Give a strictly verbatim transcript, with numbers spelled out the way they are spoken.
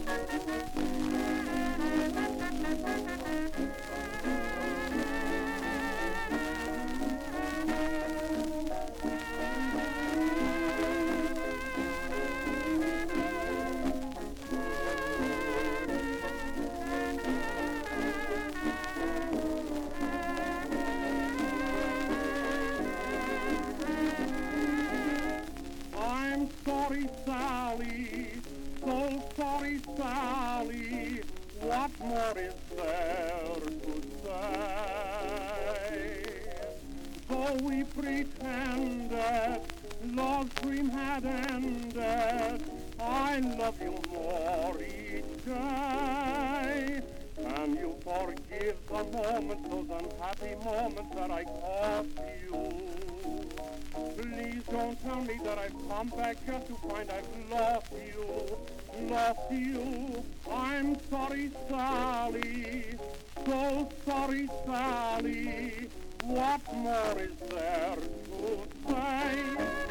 Sorry, Sally, so sorry, Sally, what more is there to say? So we pretended love's dream had ended, I love you more each day. Can you forgive the moments, those unhappy moments that I cost you? Please don't tell me that I've come back just to find I've lost you, lost you. I'm sorry, Sally, so sorry, Sally. What more is there to say?